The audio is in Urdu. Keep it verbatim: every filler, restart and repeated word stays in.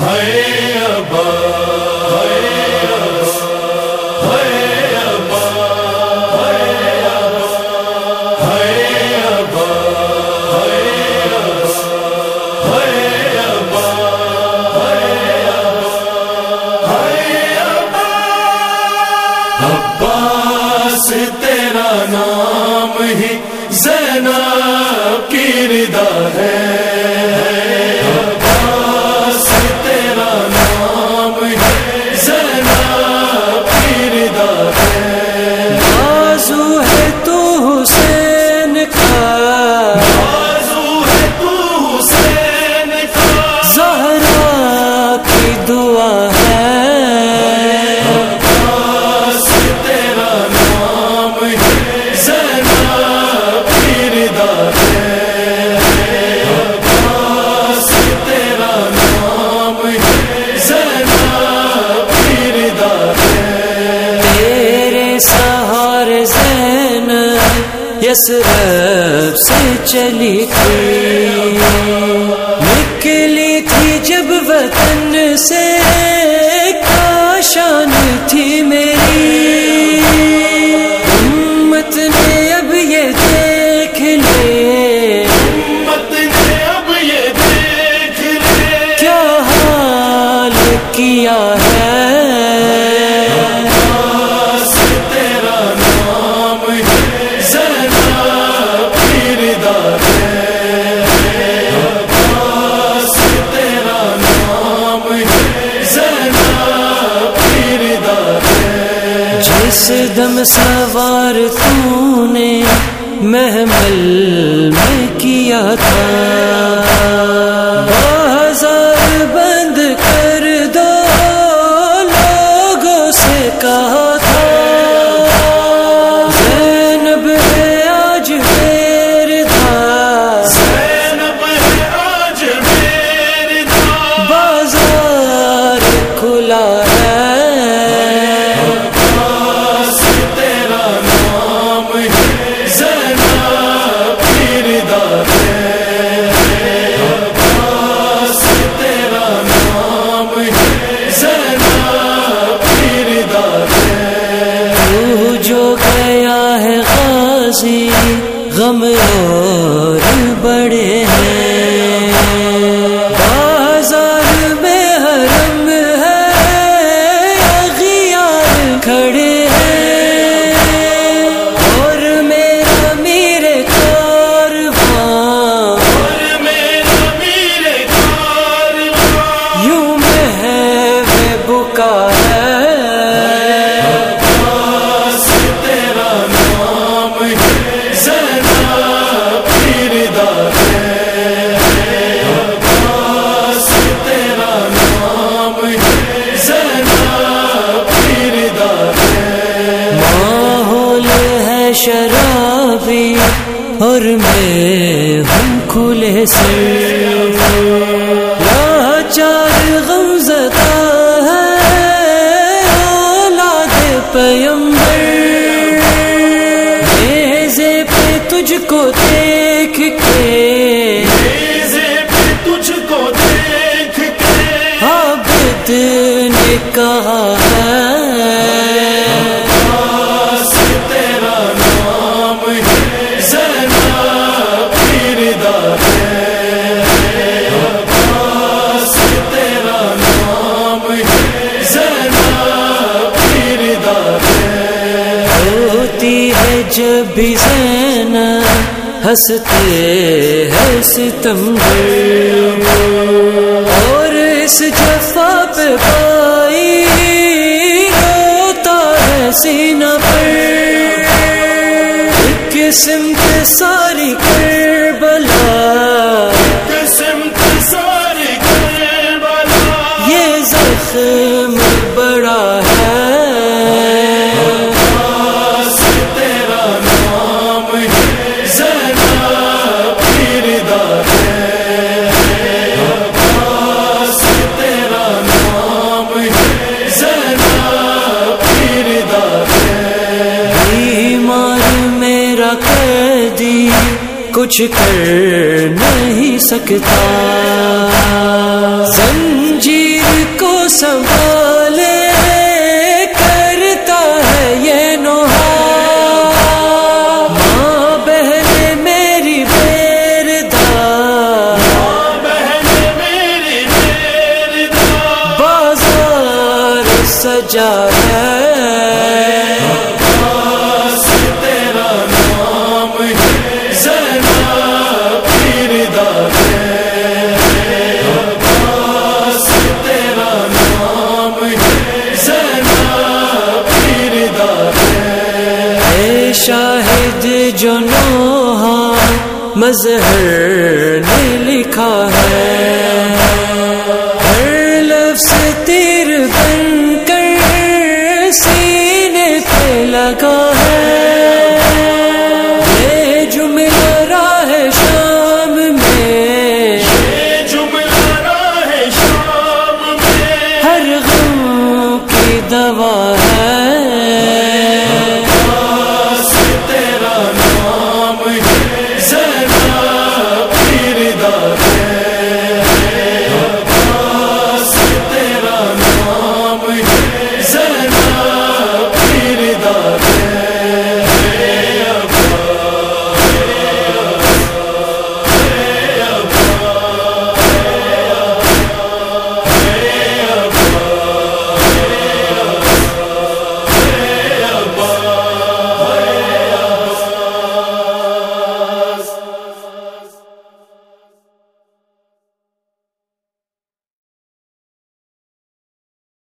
عباس تیرا نام ہی زینب کی ردا ہے، عباس تیرا نام ہی زینب کی ردا ہے، بازو ہے تو حسین کا، بازو ہے تو حسین کا، زہرا کی دعا ہے، یثرب سے چلی تھی، نکلی تھی جب وطن سے، کیا شان تھی میری، امت نے اب یہ دیکھ لے، امت نے اب یہ دیکھ لے، کیا حال کیا ہے، جس دم سوار تو نے محمل میں کیا تھا، بازار بند کر دو لوگوں سے کہا تھا، زینب ہے آج میرے تھا، زینب ہے آج میرے تھا، بازار کھلا ہے، غم اور بڑے ہیں، بازار میں حرم ہے، اغیار کھڑے ہیں، اور میرا میرے کارواں، اور میرا میرے کارواں، یوں محو بکا ہے، شرابی اور میں ہوں کھلے سے، لاچار غمزدہ ہے اولاد پیمبر، نیزے پہ تجھ کو دیکھ کے، نیزے پہ تجھ کو دیکھ کے، عابد نے کہا ہے، جب بھی زینب ہنستے ہیں ستمگر، اور اس جفا پہ پائی روتا ہے سینہ پر، ایک قسم کے ساری کربلا، قسم کی ساری کربلا، یہ زخم بڑا ہے، کچھ کر نہیں سکتا، زنجیر سنبھالے کرتا ہے یہ نوحہ، ماں بہن میری بیردار، بازار سجا ہے شاہد جو نوحہ مظہر نے لکھا ہے،